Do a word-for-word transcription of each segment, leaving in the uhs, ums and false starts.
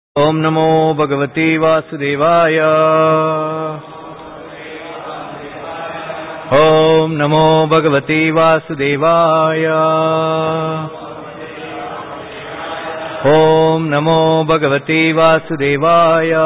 Om Namo Bhagavate Vasudevaya. Om Namo Bhagavate Vasudevaya. Om Namo Bhagavate Vasudevaya.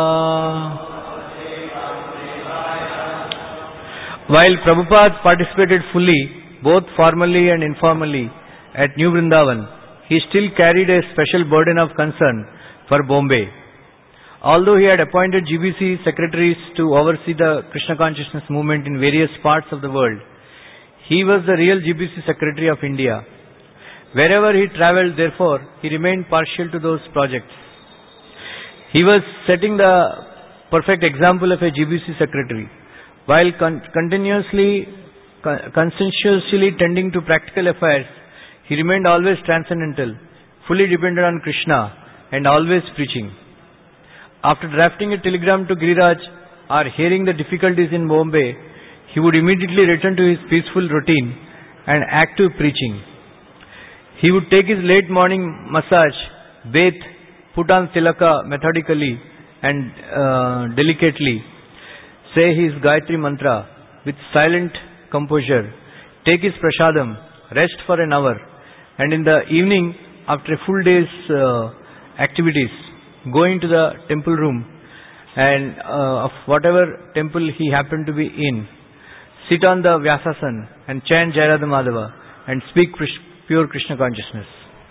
While Prabhupada participated fully, both formally and informally, at New Vrindavan, he still carried a special burden of concern for Bombay. Although he had appointed G B C secretaries to oversee the Krishna consciousness movement in various parts of the world, he was the real G B C secretary of India. Wherever he travelled, therefore, he remained partial to those projects. He was setting the perfect example of a G B C secretary. While con- continuously, con- conscientiously tending to practical affairs, he remained always transcendental, fully dependent on Krishna, and always preaching. After drafting a telegram to Giriraj or hearing the difficulties in Bombay, he would immediately return to his peaceful routine and active preaching. He would take his late morning massage, bathe, put on tilaka methodically and uh, delicately, say his Gayatri mantra with silent composure, take his prasadam, rest for an hour, and in the evening, after a full day's uh, activities, go into the temple room and uh, of whatever temple he happened to be in, sit on the Vyasasana and chant Jai Radha Madhava and speak pure Krishna consciousness.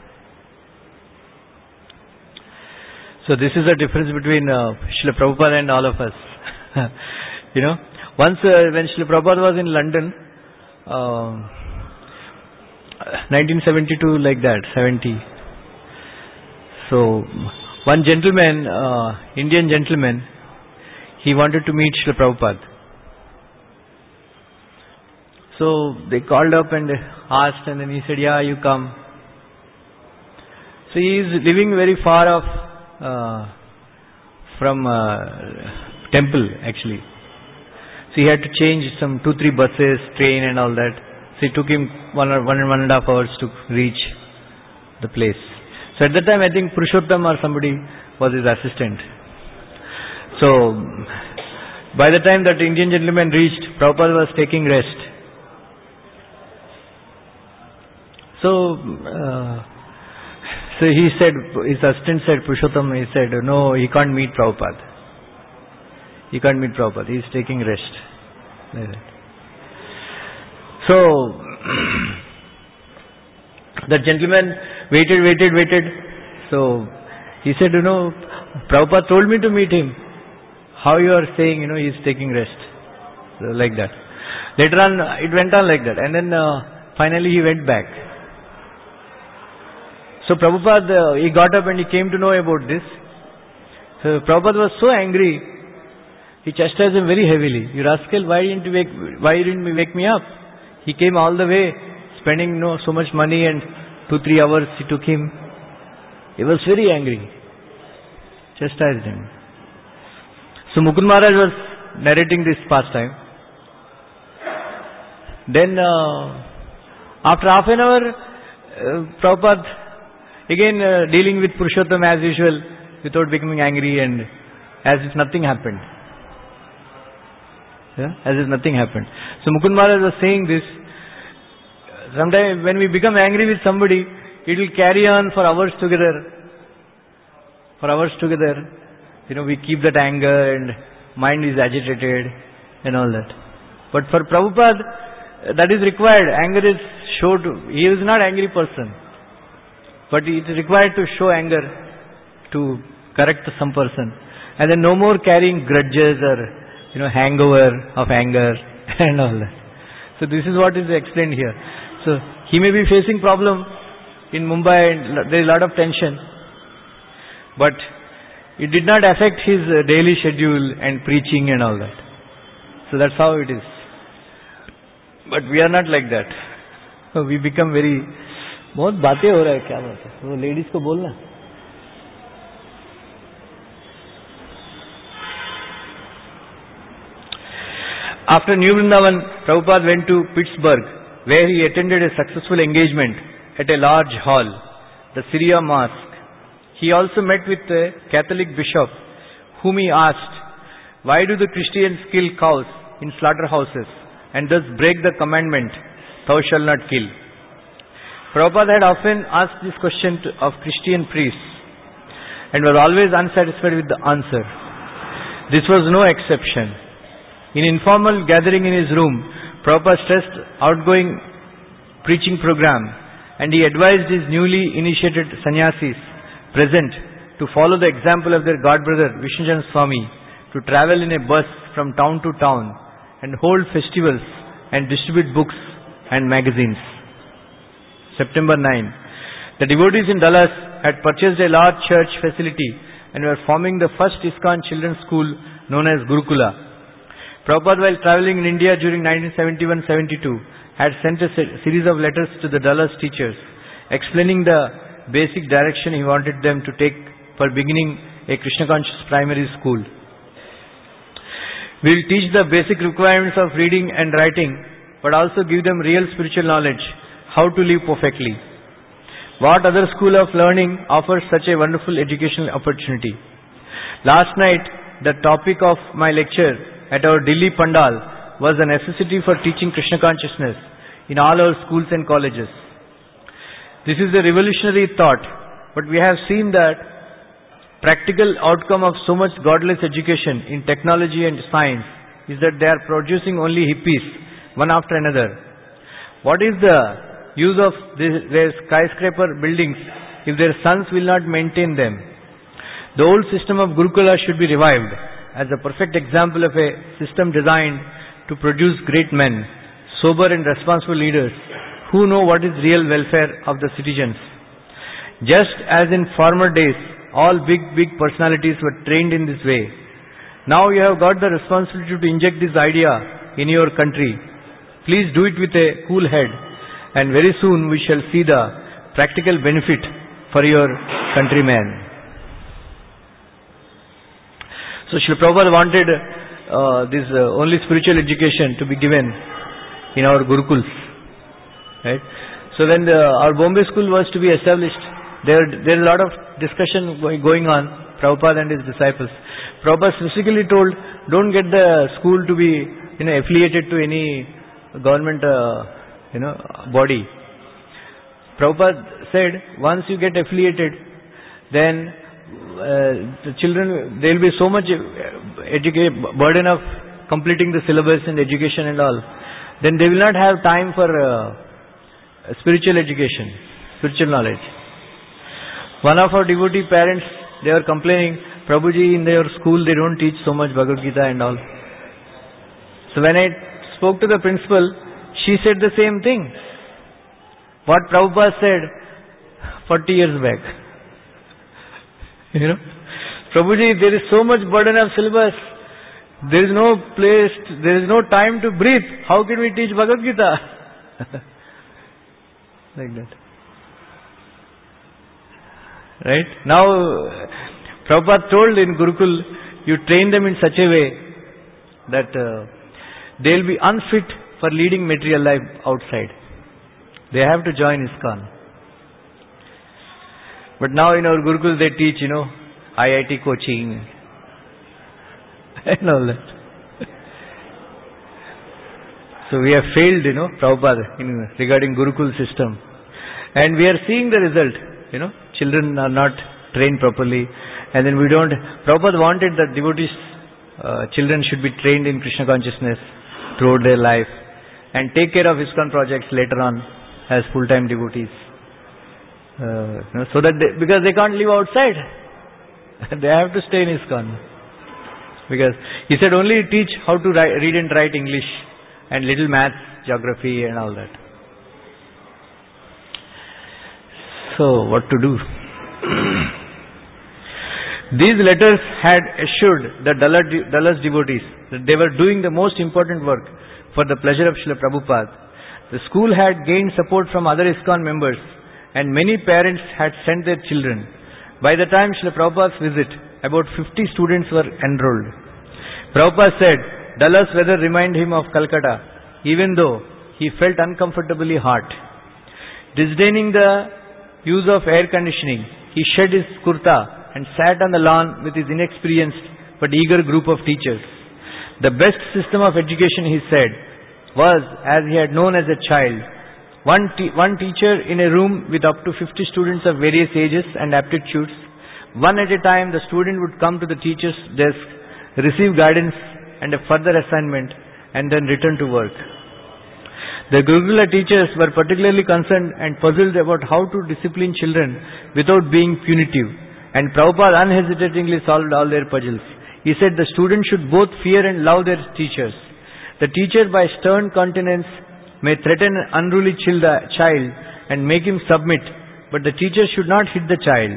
So this is the difference between uh, Srila Prabhupada and all of us. You know, once uh, when Srila Prabhupada was in London, uh, nineteen seventy-two, like that, seventy. So, one gentleman, uh, Indian gentleman, he wanted to meet Srila Prabhupada. So, they called up and asked, and then he said, yeah, you come. So, he is living very far off uh, from uh, temple, actually. So, he had to change some two, three buses, train and all that. So, it took him one or one and one and a half hours to reach the place. So at that time, I think Purushottam or somebody was his assistant. So by the time that Indian gentleman reached, Prabhupada was taking rest. So uh, so he said, his assistant said, Purushottam, he said, no, he can't meet Prabhupada. He can't meet Prabhupada. He is taking rest. Like that. So that gentleman waited, waited, waited. So he said, you know, Prabhupada told me to meet him. How you are saying, you know, he is taking rest. So like that. Later on, it went on like that. And then uh, finally he went back. So Prabhupada, uh, he got up and he came to know about this. So Prabhupada was so angry. He chastised him very heavily. You rascal, why didn't you wake, why didn't you wake me up? He came all the way, spending, you know, so much money, and two, three hours it took him. He was very angry. Chastised him. So Mukund Maharaj was narrating this pastime. Then uh, after half an hour, uh, Prabhupada again uh, dealing with Purushottam as usual, without becoming angry and as if nothing happened. Yeah? As if nothing happened. So Mukund Maharaj was saying this. Sometimes when we become angry with somebody, it will carry on for hours together. For hours together. You know, we keep that anger and mind is agitated and all that. But for Prabhupada, that is required. Anger is showed. He is not an angry person. But it is required to show anger to correct some person. And then no more carrying grudges or, you know, hangover of anger and all that. So this is what is explained here. So he may be facing problem in Mumbai and there is a lot of tension. But it did not affect his daily schedule and preaching and all that. So that's how it is. But we are not like that. So we become very... बहुत बातें हो रहा है क्या बात है वो ladies को बोलना. After New Vrindavan, Prabhupada went to Pittsburgh, where he attended a successful engagement at a large hall, the Syria Mosque. he also met with a Catholic bishop, whom he asked, "Why do the Christians kill cows in slaughterhouses and thus break the commandment, thou shalt not kill?" Prabhupada had often asked this question to, of Christian priests and was always unsatisfied with the answer. This was no exception. In informal gathering in his room, Prabhupada stressed outgoing preaching program, and he advised his newly initiated sannyasis present to follow the example of their godbrother Vishnujana Swami, to travel in a bus from town to town and hold festivals and distribute books and magazines. September ninth. The devotees in Dallas had purchased a large church facility and were forming the first ISKCON children's school known as Gurukula. Prabhupada, while traveling in India during nineteen seventy-one seventy-two, had sent a series of letters to the Dallas teachers explaining the basic direction he wanted them to take for beginning a Krishna conscious primary school. We will teach the basic requirements of reading and writing, but also give them real spiritual knowledge, how to live perfectly. What other school of learning offers such a wonderful educational opportunity? Last night, the topic of my lecture at our Delhi Pandal was the necessity for teaching Krishna consciousness in all our schools and colleges. This is a revolutionary thought, but we have seen that practical outcome of so much godless education in technology and science is that they are producing only hippies, one after another. What is the use of this, their skyscraper buildings if their sons will not maintain them? The old system of Gurukula should be revived as a perfect example of a system designed to produce great men, sober and responsible leaders who know what is real welfare of the citizens. Just as in former days, all big, big personalities were trained in this way. Now you have got the responsibility to inject this idea in your country. Please do it with a cool head, and very soon we shall see the practical benefit for your countrymen. So Srila Prabhupada wanted uh, this uh, only spiritual education to be given in our Gurukuls. Right? So when the, our Bombay school was to be established, there there is a lot of discussion going on, Prabhupada and his disciples. Prabhupada specifically told, don't get the school to be you know affiliated to any government uh, you know body. Prabhupada said, once you get affiliated, then uh, the children, there will be so much educa- burden of completing the syllabus and education and all. Then they will not have time for uh, spiritual education, spiritual knowledge. One of our devotee parents, they were complaining, Prabhuji, in their school they don't teach so much Bhagavad Gita and all. So when I spoke to the principal, she said the same thing. What Prabhupada said forty years back. You know, Prabhuji, there is so much burden of syllabus. There is no place, to, there is no time to breathe. How can we teach Bhagavad Gita? Like that. Right? Now, Prabhupada told in Gurukul, you train them in such a way that uh, they will be unfit for leading material life outside. They have to join ISKCON. But now in our Gurukul they teach, you know, I I T coaching and all that. So we have failed, you know, Prabhupada in regarding Gurukul system. And we are seeing the result, you know, children are not trained properly. And then we don't, Prabhupada wanted that devotees, uh, children should be trained in Krishna consciousness throughout their life and take care of ISKCON projects later on as full-time devotees. Uh, you know, so that they, because they can't live outside. They have to stay in ISKCON. Because he said only teach how to write, read and write English and little maths, geography and all that. So what to do? These letters had assured the Dallas devotees that they were doing the most important work for the pleasure of Srila Prabhupada. The school had gained support from other ISKCON members and many parents had sent their children. By the time Srila Prabhupada's visit, about fifty students were enrolled. Prabhupada said Dallas weather reminded him of Calcutta, even though he felt uncomfortably hot. Disdaining the use of air conditioning, he shed his kurta and sat on the lawn with his inexperienced but eager group of teachers. The best system of education, he said, was as he had known as a child. One, te- one teacher in a room with up to fifty students of various ages and aptitudes. One at a time, the student would come to the teacher's desk, receive guidance and a further assignment, and then return to work. The Gurukula teachers were particularly concerned and puzzled about how to discipline children without being punitive, and Prabhupada unhesitatingly solved all their puzzles. He said the students should both fear and love their teachers. The teacher by stern countenance may threaten an unruly child and make him submit, but the teacher should not hit the child.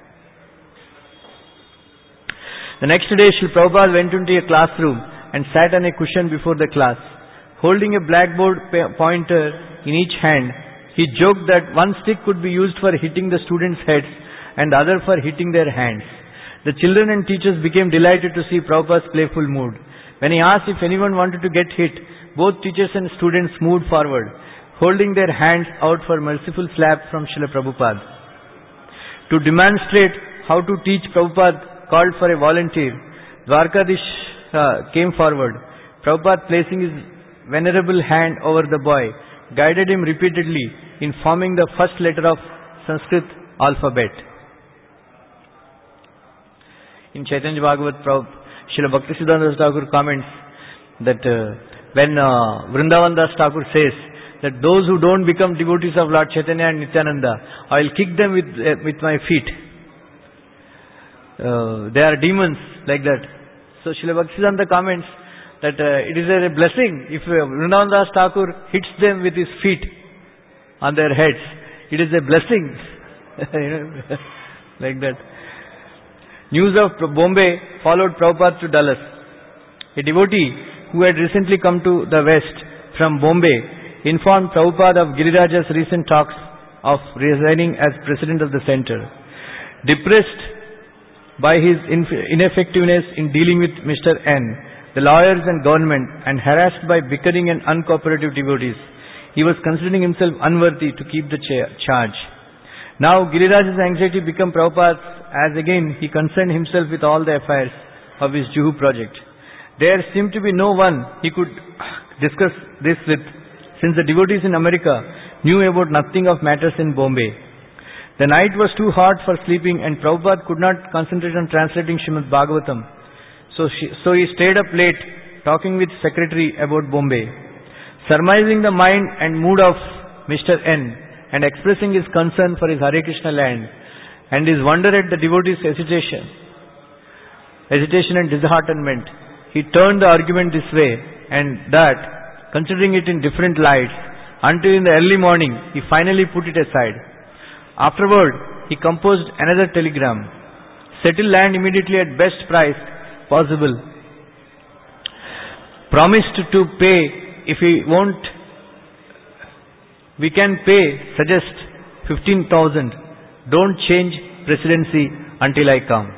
The next day, Srila Prabhupada went into a classroom and sat on a cushion before the class. Holding a blackboard pointer in each hand, he joked that one stick could be used for hitting the students' heads and the other for hitting their hands. The children and teachers became delighted to see Prabhupada's playful mood. When he asked if anyone wanted to get hit, both teachers and students moved forward, holding their hands out for merciful slap from Srila Prabhupada. To demonstrate how to teach, Prabhupada called for a volunteer. Dwarkadish uh, came forward. Prabhupada, placing his venerable hand over the boy, guided him repeatedly in forming the first letter of Sanskrit alphabet. In Chaitanya Bhagavat, Srila Bhaktisiddhanta Thakur comments that uh, when uh, Vrindavan Das Thakur says that those who don't become devotees of Lord Chaitanya and Nityananda, I will kick them with uh, with my feet. Uh, they are demons, like that. So Srila Bhaktisiddhanta comments that uh, it is a blessing if uh, Vrindavan Das Thakur hits them with his feet on their heads. It is a blessing. Like that. News of Bombay followed Prabhupada to Dallas. A devotee who had recently come to the West from Bombay informed Prabhupada of Giriraja's recent talks of resigning as president of the center. Depressed by his ineffectiveness in dealing with Mister N, the lawyers and government, and harassed by bickering and uncooperative devotees, he was considering himself unworthy to keep the charge. Now Giriraja's anxiety became Prabhupada's, as again he concerned himself with all the affairs of his Juhu project. There seemed to be no one he could discuss this with, since the devotees in America knew about nothing of matters in Bombay. The night was too hot for sleeping, and Prabhupada could not concentrate on translating Srimad Bhagavatam. So, she, so he stayed up late talking with secretary about Bombay. Surmising the mind and mood of Mister N and expressing his concern for his Hare Krishna land and his wonder at the devotees' hesitation, hesitation and disheartenment, he turned the argument this way and that, considering it in different lights, until in the early morning he finally put it aside. Afterward, he composed another telegram. Settle land immediately at best price possible. Promised to pay if he won't. We can pay, suggest fifteen thousand. Don't change presidency until I come.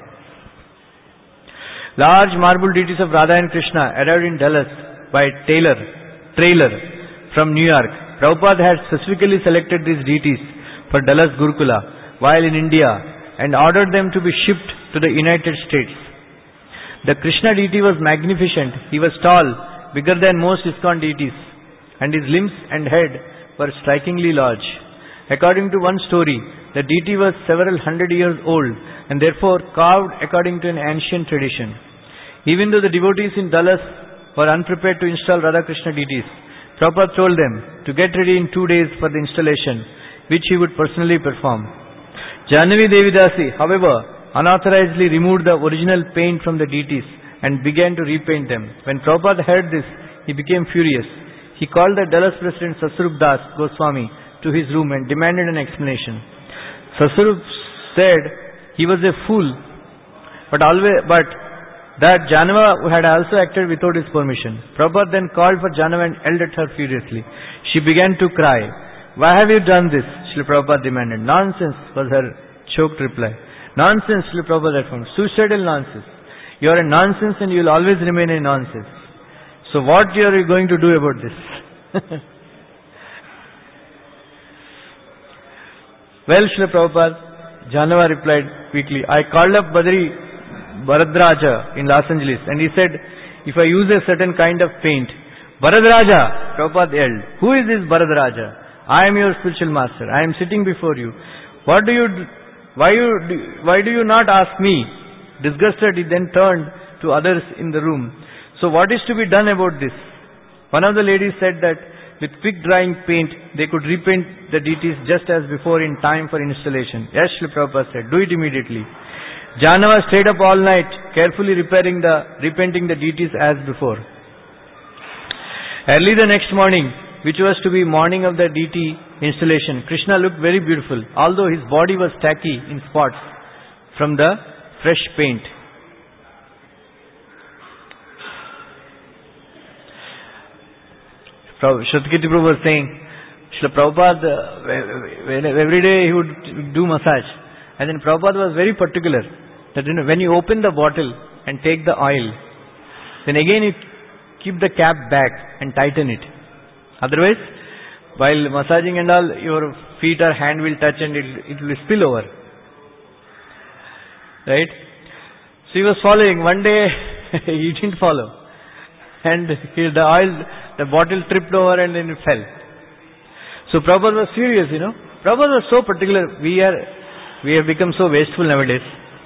Large marble deities of Radha and Krishna arrived in Dallas by Taylor, trailer from New York. Prabhupada had specifically selected these deities for Dallas Gurukula while in India and ordered them to be shipped to the United States. The Krishna deity was magnificent. He was tall, bigger than most ISKCON deities, and his limbs and head were strikingly large. According to one story, the deity was several hundred years old and therefore carved according to an ancient tradition. Even though the devotees in Dallas were unprepared to install Radha Krishna deities, Prabhupada told them to get ready in two days for the installation, which he would personally perform. Jahnavi Devidasi, however, unauthorizedly removed the original paint from the deities and began to repaint them. When Prabhupada heard this, he became furious. He called the Dallas president Sasarup Das Goswami to his room and demanded an explanation. Sasarup said he was a fool, but always, but that Janava had also acted without his permission. Prabhupada then called for Janava and yelled at her furiously. She began to cry. Why have you done this? Srila Prabhupada demanded. Nonsense, was her choked reply. Nonsense, Srila Prabhupada affirmed. Suicidal nonsense. You are a nonsense and you will always remain a nonsense. So what are you going to do about this? Well, Srila Prabhupada, Janava replied quickly, I called up Badri Bharadraja in Los Angeles and he said, if I use a certain kind of paint, Bharadraja, Prabhupada yelled, who is this Bharadraja? I am your spiritual master. I am sitting before you. What do you, why you, why do you not ask me? Disgusted, he then turned to others in the room. So what is to be done about this? One of the ladies said that with quick drying paint, they could repaint the deities just as before in time for installation. Yes, Srila Prabhupada said, do it immediately. Janava stayed up all night, carefully repairing the, repainting the deities as before. Early the next morning, which was to be morning of the deity installation, Krishna looked very beautiful, although his body was tacky in spots from the fresh paint. Shrutakirti Prabhu was saying, Srila Prabhupada, every day he would do massage. And then Prabhupada was very particular that you know, when you open the bottle and take the oil, then again you keep the cap back and tighten it. Otherwise, while massaging and all, your feet or hand will touch and it, it will spill over. Right? So he was following. One day he didn't follow. And he, the oil, the bottle tripped over and then it fell. So Prabhupada was furious, you know. Prabhupada was so particular. We are, we have become so wasteful nowadays.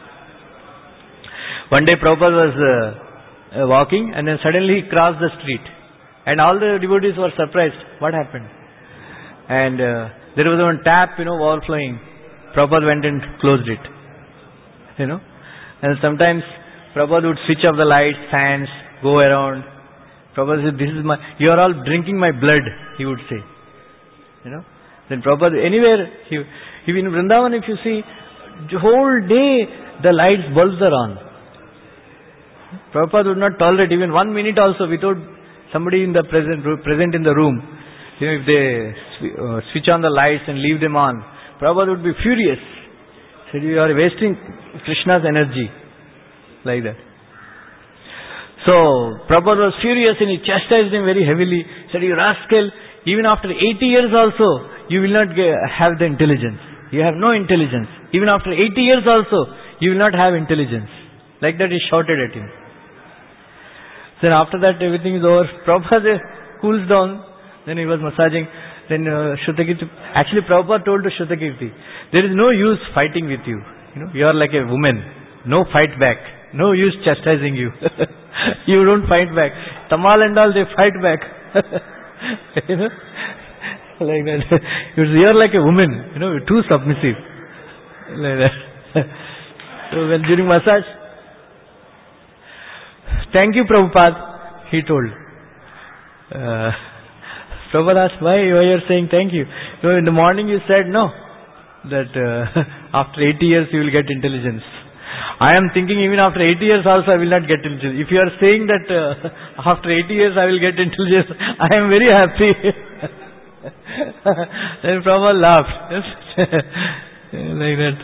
One day Prabhupada was uh, uh, walking and then suddenly he crossed the street. And all the devotees were surprised. What happened? And uh, there was one tap, you know, overflowing. Prabhupada went and closed it. You know. And sometimes Prabhupada would switch off the lights, fans, go around. Prabhupada said, this is my, you are all drinking my blood, he would say. You know. Then Prabhupada, anywhere, he, he in Vrindavan, if you see, the whole day the lights, bulbs are on. Prabhupada would not tolerate even one minute also without somebody in the present, present in the room. You know, if they uh, switch on the lights and leave them on, Prabhupada would be furious. He said, you are wasting Krishna's energy. Like that. So, Prabhupada was furious and he chastised him very heavily. He said, you rascal, even after eighty years also, you will not get, have the intelligence. You have no intelligence. Even after eighty years also, you will not have intelligence. Like that he shouted at him. Then after that everything is over. Prabhupada cools down. Then he was massaging. Then uh, Shrutakirti, actually Prabhupada told to Shrutakirti, there is no use fighting with you. You know, you are like a woman. No fight back. No use chastising you. You don't fight back. Tamal and all, they fight back. You know? Like that. You're like a woman. You know, you're too submissive. Like that. So when during massage, thank you Prabhupada, he told. Uh, Prabhupada asked, why, why you are saying thank you? You know, in the morning you said no, that uh, after eighty years you will get intelligence. I am thinking even after eighty years also I will not get intelligence. If you are saying that uh, after eighty years I will get intelligence, I am very happy. Then Prabhupada laughed. Like that.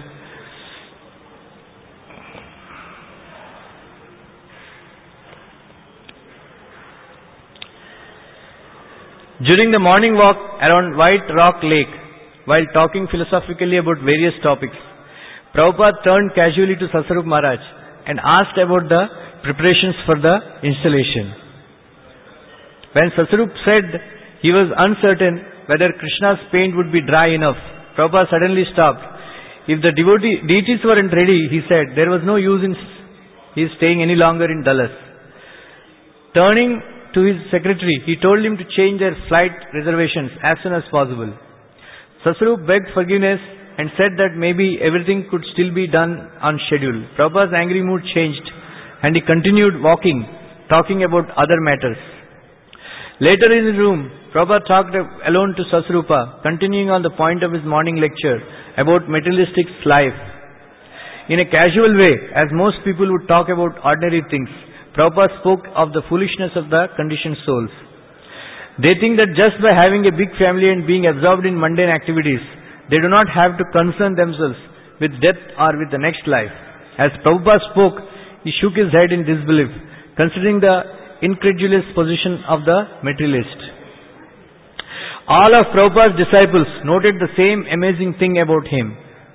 During the morning walk around White Rock Lake, while talking philosophically about various topics, Prabhupada turned casually to Sasarup Maharaj and asked about the preparations for the installation. When Sasarup said he was uncertain whether Krishna's paint would be dry enough, Prabhupada suddenly stopped. If the devotee, deities weren't ready, he said, there was no use in his staying any longer in Dallas. Turning to his secretary, he told him to change their flight reservations as soon as possible. Sasarup begged forgiveness and said that maybe everything could still be done on schedule. Prabhupada's angry mood changed and he continued walking, talking about other matters. Later in his room, Prabhupada talked alone to Sasarupa, continuing on the point of his morning lecture about materialistic life. In a casual way, as most people would talk about ordinary things, Prabhupada spoke of the foolishness of the conditioned souls. They think that just by having a big family and being absorbed in mundane activities, they do not have to concern themselves with death or with the next life. As Prabhupada spoke, he shook his head in disbelief, considering the incredulous position of the materialist. All of Prabhupada's disciples noted the same amazing thing about him.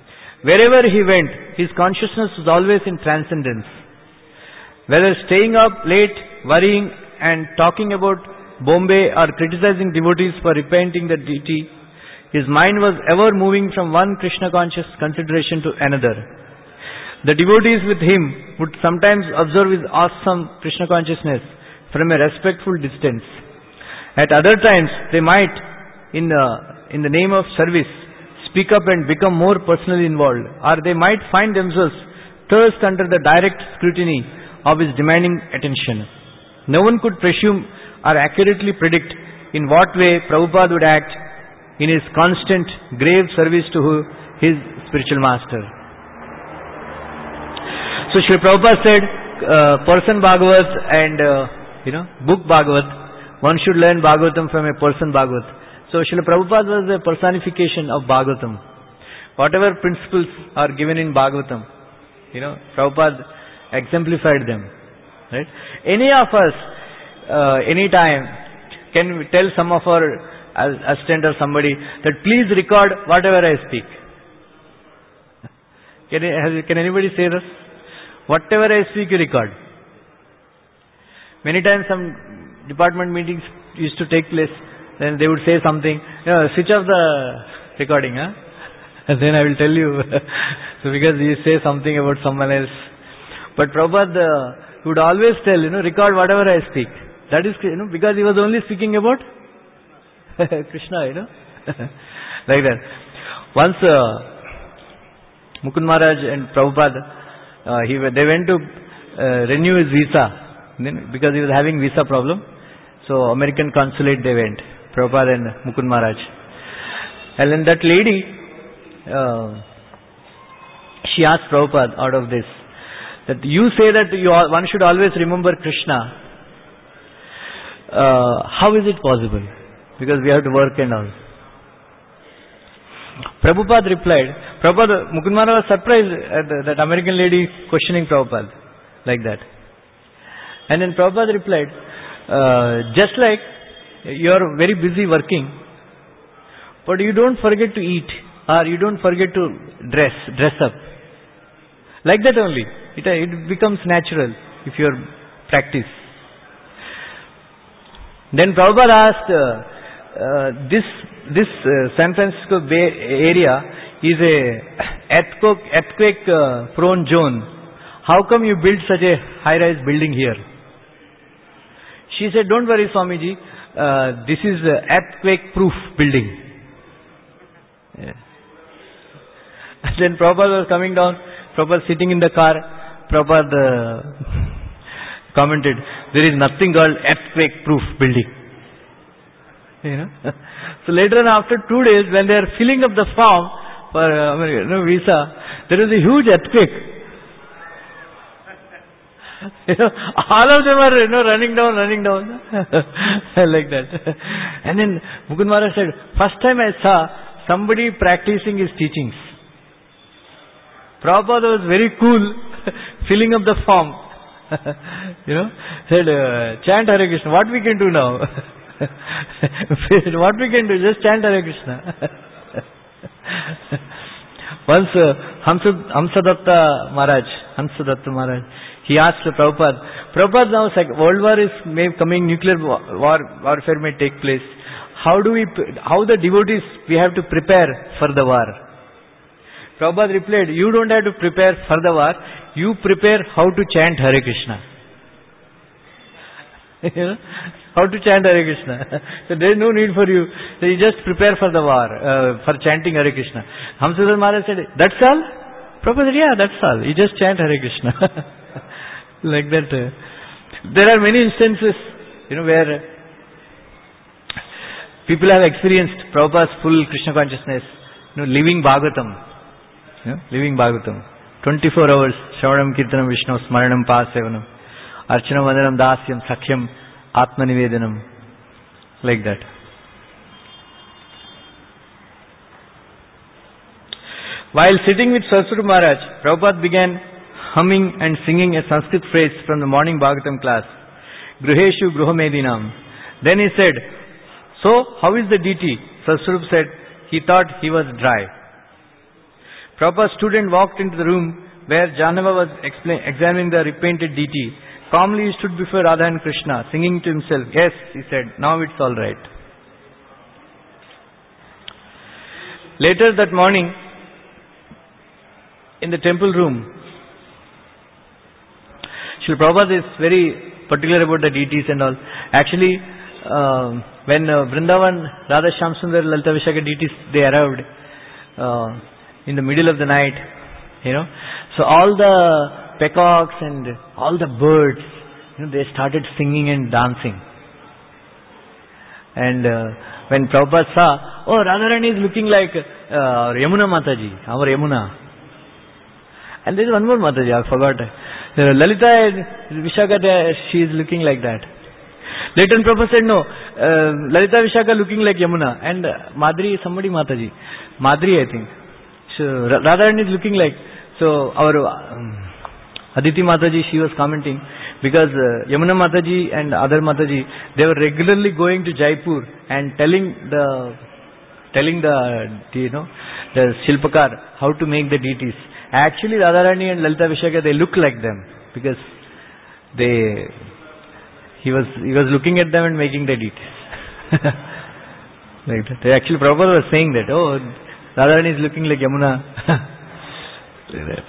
Wherever he went, his consciousness was always in transcendence. Whether staying up late, worrying and talking about Bombay or criticizing devotees for repainting the deity, his mind was ever moving from one Krishna conscious consideration to another. The devotees with him would sometimes observe his awesome Krishna consciousness from a respectful distance. At other times, they might, in the, in the name of service, speak up and become more personally involved, or they might find themselves thrust under the direct scrutiny of his demanding attention. No one could presume or accurately predict in what way Prabhupada would act in his constant, grave service to his spiritual master. So Srila Prabhupada said, uh, person Bhagavat and uh, you know, book Bhagavat, one should learn Bhagavatam from a person Bhagavat. So Srila Prabhupada was a personification of Bhagavatam. Whatever principles are given in Bhagavatam, you know, Prabhupada exemplified them. Right? Any of us, uh, any time, can we tell some of our assistant or somebody that please record whatever I speak. Can, can anybody say this? Whatever I speak, you record. Many times some department meetings used to take place, then they would say something, you know, switch off the recording, huh? And then I will tell you. So because you say something about someone else. But Prabhupada uh, would always tell, you know, record whatever I speak. That is, you know, because he was only speaking about Krishna, you know. Like that. Once uh, Mukund Maharaj and Prabhupada, uh, he, they went to uh, renew his visa. Then, because he was having visa problem. So American consulate they went, Prabhupada and Mukund Maharaj. And then that lady, uh, she asked Prabhupada out of this, that you say that you all, one should always remember Krishna. Uh, how is it possible? Because we have to work and all. Prabhupada replied, Prabhupada, Mukund Maharaj was surprised at the, that American lady questioning Prabhupada like that. And then Prabhupada replied, uh, just like you are very busy working, but you don't forget to eat or you don't forget to dress, dress up. Like that only. It, it becomes natural if you practice. Then Prabhupada asked, uh, uh, this this uh, San Francisco Bay Area is a earthquake, earthquake uh, prone zone. How come you built such a high-rise building here? She said, don't worry Swamiji, uh, this is an earthquake-proof building. Yeah. And then Prabhupada was coming down, Prabhupada sitting in the car, Prabhupada uh, commented, there is nothing called earthquake-proof building. You know? So later on, after two days, when they are filling up the form for uh, you know, visa, there is a huge earthquake. You know, all of them are you know running down, running down, like that. And then Mukund Maharaj said, first time I saw somebody practicing his teachings. Prabhupada was very cool, filling up the form. You know, said, uh, chant Hare Krishna. What we can do now? What we can do? Just chant Hare Krishna. Once uh, Hamsa, Hamsadatta Maharaj, Hamsadatta Maharaj, he asked Prabhupada, Prabhupada, now world war is may coming, nuclear war, warfare may take place. How do we, how the devotees, we have to prepare for the war? Prabhupada replied, you don't have to prepare for the war, you prepare how to chant Hare Krishna. You know, how to chant Hare Krishna. So there is no need for you. So you just prepare for the war, uh, for chanting Hare Krishna. Hamsadatta Maharaj said, that's all? Prabhupada said, yeah, that's all. You just chant Hare Krishna. Like that. Uh, there are many instances, you know, where people have experienced Prabhupada's full Krishna consciousness, you know, living Bhagavatam. You know, living Bhagavatam. twenty-four hours, Shravanam, Kirtanam, Vishnu, Smaranam, Pasevanam, Archanam, Vandanam, Dasyam, Sakhyam, Atma Nivedanam. Like that. While sitting with Saraswati Maharaj, Prabhupada began humming and singing a Sanskrit phrase from the morning Bhagavatam class, Gruheshu Gruhamedinam. Then he said, so how is the deity? Saraswati said, he thought he was dry. Prabhupada stood and walked into the room where Janava was explain, examining the repainted deity. Calmly he stood before Radha and Krishna, singing to himself. Yes, he said, now it's all right. Later that morning, in the temple room, Srila Prabhupada is very particular about the deities and all. Actually, uh, when uh, Vrindavan, Radha Shyamsundar, Lalita Vishaka deities, they arrived uh, in the middle of the night, you know. So all the peacocks and all the birds, you know, they started singing and dancing. And uh, when Prabhupada saw, oh, Radharani is looking like uh, Yamuna Mataji, our Yamuna. And there is one more Mataji, I forgot. Uh, Lalita and Vishaka, she is looking like that. Later Prabhupada said, no, uh, Lalita Vishaka looking like Yamuna. And uh, Madri, somebody Mataji. Madri, I think. So Radharani is looking like, so our um, Aditi Mataji, she was commenting, because uh, Yamuna Mataji and other Mataji, they were regularly going to Jaipur and telling the, telling the, you know, the Shilpakar how to make the deities. Actually, Radharani and Lalita Vishaka, they look like them, because they, he was, he was looking at them and making the deities. Like that. Actually, Prabhupada was saying that, oh, Radharani is looking like Yamuna. Like that.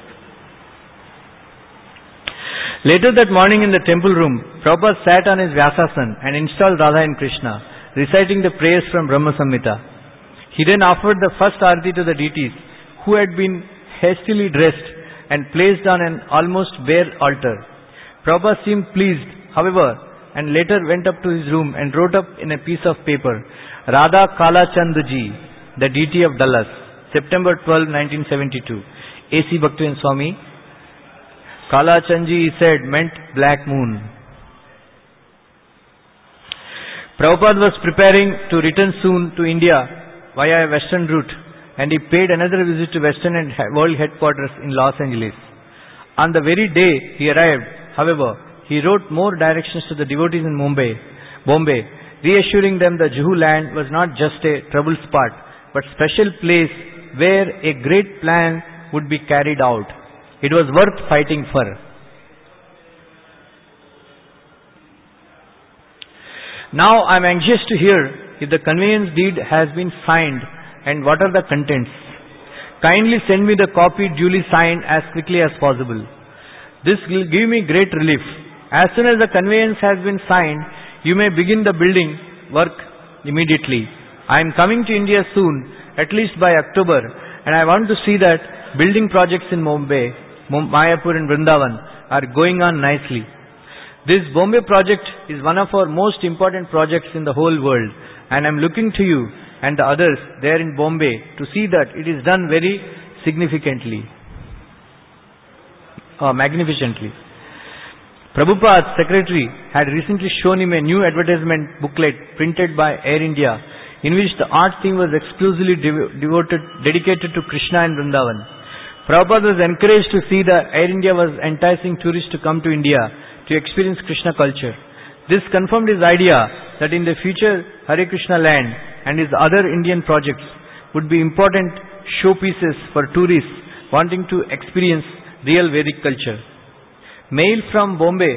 Later that morning in the temple room, Prabhupada sat on his Vyasasan and installed Radha and Krishna, reciting the prayers from Brahma Samhita. He then offered the first arati to the deities, who had been hastily dressed and placed on an almost bare altar. Prabhupada seemed pleased, however, and later went up to his room and wrote up in a piece of paper, Radha Kalachandji, the deity of Dallas, September twelfth, nineteen seventy-two. A C Bhaktivinoda Swami. Kalachandji, he said, meant black moon. Prabhupada was preparing to return soon to India via a western route, and he paid another visit to Western and World Headquarters in Los Angeles. On the very day he arrived, however, he wrote more directions to the devotees in Mumbai, Bombay, reassuring them that Juhu land was not just a trouble spot, but special place where a great plan would be carried out. It was worth fighting for. Now I am anxious to hear if the conveyance deed has been signed and what are the contents. Kindly send me the copy duly signed as quickly as possible. This will give me great relief. As soon as the conveyance has been signed, you may begin the building work immediately. I am coming to India soon, at least by October, and I want to see that building projects in Mumbai, Mayapur and Vrindavan are going on nicely. This Bombay project is one of our most important projects in the whole world, and I am looking to you and the others there in Bombay to see that it is done very significantly, uh, magnificently. Prabhupada's secretary had recently shown him a new advertisement booklet printed by Air India, in which the art theme was exclusively dev- devoted, dedicated to Krishna and Vrindavan. Prabhupada was encouraged to see that Air India was enticing tourists to come to India to experience Krishna culture. This confirmed his idea that in the future Hare Krishna land and his other Indian projects would be important showpieces for tourists wanting to experience real Vedic culture. Mail from Bombay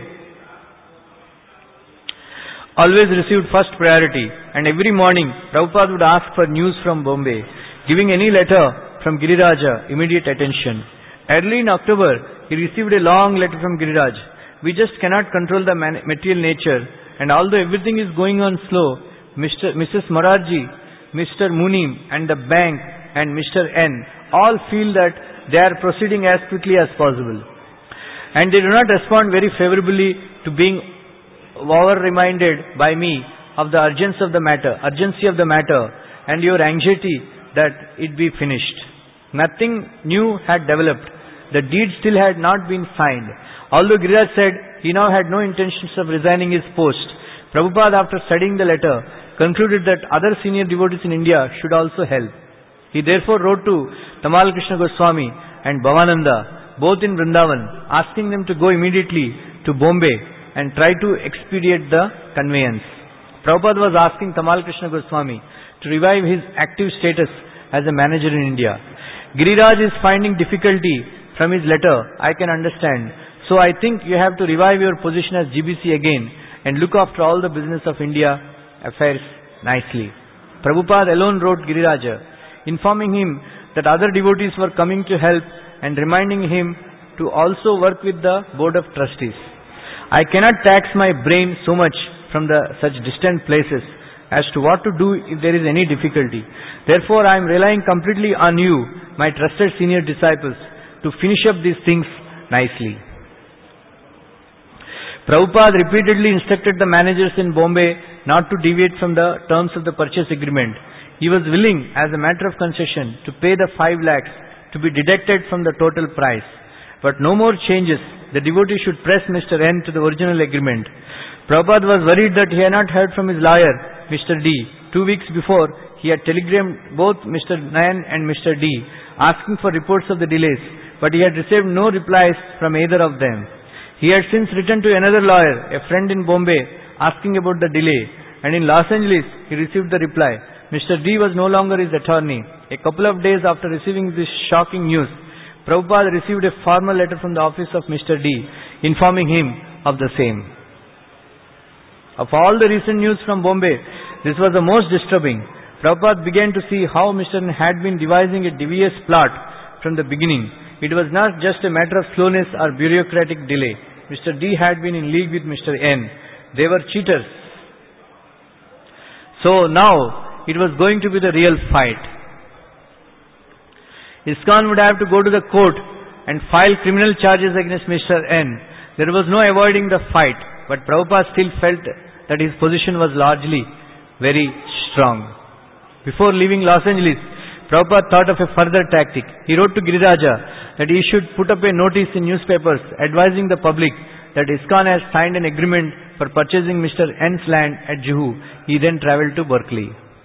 always received first priority, and every morning Prabhupada would ask for news from Bombay, giving any letter from Giriraja immediate attention. Early in October, he received a long letter from Giriraj. We just cannot control the man- material nature, and although everything is going on slow, Mister Missus Morarji, Mister Munim and the bank and Mister N all feel that they are proceeding as quickly as possible. And they do not respond very favorably to being over-reminded by me of the urgency of the matter, urgency of the matter, and your anxiety that it be finished. Nothing new had developed. The deed still had not been signed. Although Giriraj said he now had no intentions of resigning his post, Prabhupada, after studying the letter, concluded that other senior devotees in India should also help. He therefore wrote to Tamal Krishna Goswami and Bhavananda, both in Vrindavan, asking them to go immediately to Bombay and try to expedite the conveyance. Prabhupada was asking Tamal Krishna Goswami to revive his active status as a manager in India. Giriraj is finding difficulty from his letter, I can understand. So I think you have to revive your position as G B C again and look after all the business of India affairs nicely. Prabhupada alone wrote Giriraja, informing him that other devotees were coming to help and reminding him to also work with the board of trustees. I cannot tax my brain so much from the such distant places as to what to do if there is any difficulty. Therefore, I am relying completely on you, my trusted senior disciples, to finish up these things nicely. Prabhupada repeatedly instructed the managers in Bombay not to deviate from the terms of the purchase agreement. He was willing, as a matter of concession, to pay the five lakhs to be deducted from the total price. But no more changes. The devotee should press Mister N to the original agreement. Prabhupada was worried that he had not heard from his lawyer, Mister D. Two weeks before, he had telegrammed both Mister Nayan and Mister D, asking for reports of the delays, but he had received no replies from either of them. He had since written to another lawyer, a friend in Bombay, asking about the delay, and in Los Angeles, he received the reply. Mister D was no longer his attorney. A couple of days after receiving this shocking news, Prabhupada received a formal letter from the office of Mister D, informing him of the same. Of all the recent news from Bombay, this was the most disturbing. Prabhupada began to see how Mister N had been devising a devious plot from the beginning. It was not just a matter of slowness or bureaucratic delay. Mister D had been in league with Mister N. They were cheaters. So now, it was going to be the real fight. ISKCON would have to go to the court and file criminal charges against Mister N. There was no avoiding the fight, but Prabhupada still felt that his position was largely very strong. Before leaving Los Angeles, Prabhupada thought of a further tactic. He wrote to Giriraja that he should put up a notice in newspapers advising the public that ISKCON has signed an agreement for purchasing Mister N's land at Juhu. He then travelled to Berkeley.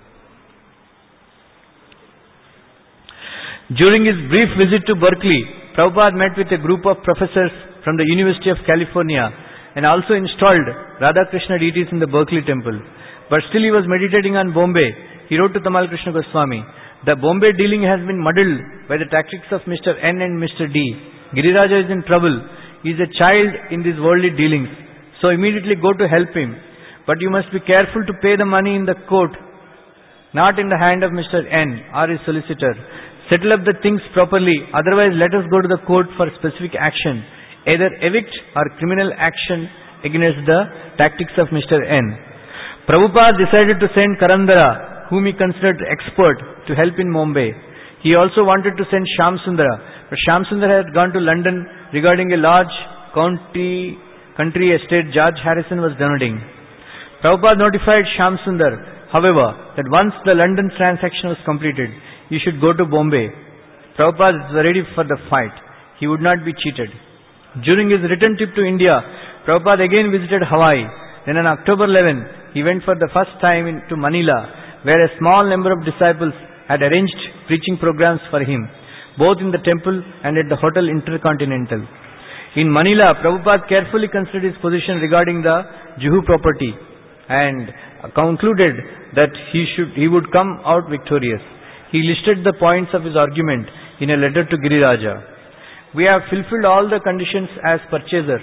During his brief visit to Berkeley, Prabhupada met with a group of professors from the University of California and also installed Radhakrishna deities in the Berkeley temple. But still he was meditating on Bombay. He wrote to Tamal Krishna Goswami, the Bombay dealing has been muddled by the tactics of Mister N and Mister D. Giriraja is in trouble. He is a child in these worldly dealings. So immediately go to help him. But you must be careful to pay the money in the court, not in the hand of Mister N or his solicitor. Settle up the things properly, otherwise let us go to the court for specific action, either evict or criminal action against the tactics of Mister N. Prabhupada decided to send Karandara, whom he considered expert, to help in Mumbai. He also wanted to send Shyamsundara, but Shyamsundara had gone to London regarding a large county, country estate George Harrison was donating. Prabhupada notified Shyamsundar, however, that once the London transaction was completed, he should go to Bombay. Prabhupada was ready for the fight. He would not be cheated. During his return trip to India, Prabhupada again visited Hawaii. Then on October eleventh, he went for the first time to Manila, where a small number of disciples had arranged preaching programs for him, both in the temple and at the Hotel Intercontinental. In Manila, Prabhupada carefully considered his position regarding the Juhu property and concluded that he should he would come out victorious. He listed the points of his argument in a letter to Giriraja. We have fulfilled all the conditions as purchaser.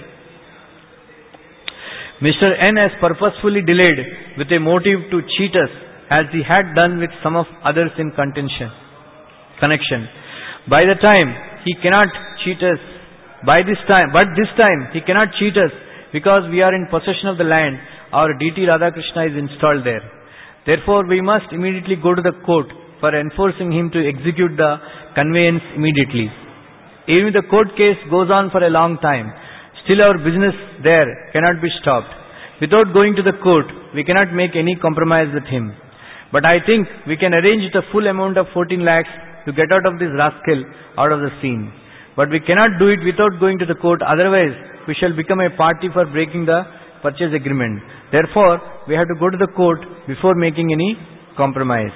Mister N has purposefully delayed with a motive to cheat us, as he had done with some of others in contention, connection. By the time he cannot cheat us, by this time, but this time he cannot cheat us because we are in possession of the land. Our deity Radhakrishna is installed there. Therefore, we must immediately go to the court for enforcing him to execute the conveyance immediately. Even if the court case goes on for a long time, still our business there cannot be stopped. Without going to the court, we cannot make any compromise with him. But I think we can arrange the full amount of fourteen lakhs to get out of this rascal out of the scene. But we cannot do it without going to the court, otherwise we shall become a party for breaking the purchase agreement. Therefore, we have to go to the court before making any compromise.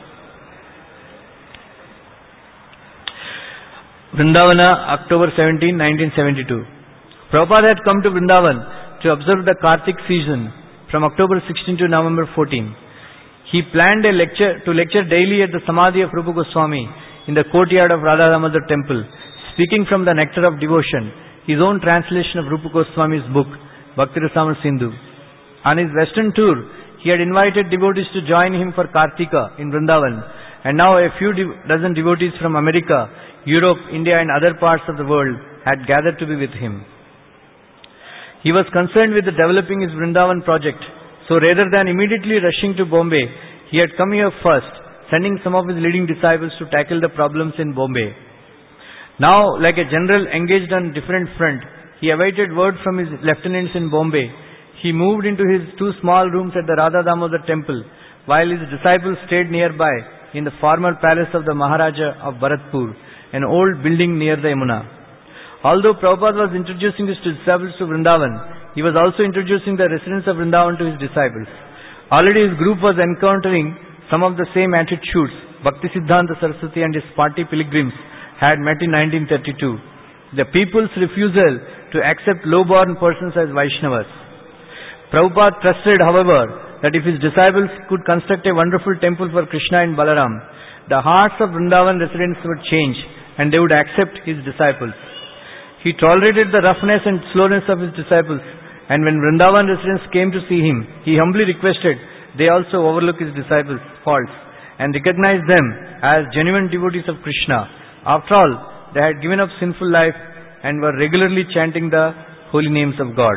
Vrindavana, October seventeenth, nineteen seventy-two. Prabhupada had come to Vrindavan to observe the Kartik season from October sixteenth to November fourteenth. He planned a lecture to lecture daily at the Samadhi of Rupa Goswami in the courtyard of Radha Damodar temple, speaking from the nectar of devotion, his own translation of Rupa Goswami's book, Bhakti Rasamrita Sindhu. On his western tour, he had invited devotees to join him for Kartika in Vrindavan, and now a few de- dozen devotees from America, Europe, India and other parts of the world had gathered to be with him. He was concerned with the developing his Vrindavan project, so rather than immediately rushing to Bombay, he had come here first, sending some of his leading disciples to tackle the problems in Bombay. Now, like a general engaged on different front, he awaited word from his lieutenants in Bombay. He moved into his two small rooms at the Radha Damodar temple, while his disciples stayed nearby in the former palace of the Maharaja of Bharatpur, an old building near the Yamuna. Although Prabhupada was introducing his disciples to Vrindavan, he was also introducing the residents of Vrindavan to his disciples. Already his group was encountering some of the same attitudes. Bhaktisiddhanta Saraswati and his party pilgrims had met in nineteen thirty-two. The people's refusal to accept low-born persons as Vaishnavas. Prabhupada trusted, however, that if his disciples could construct a wonderful temple for Krishna and Balaram, the hearts of Vrindavan residents would change and they would accept his disciples. He tolerated the roughness and slowness of his disciples, and when Vrindavan residents came to see him, he humbly requested they also overlook his disciples' faults and recognize them as genuine devotees of Krishna. After all, they had given up sinful life and were regularly chanting the holy names of God.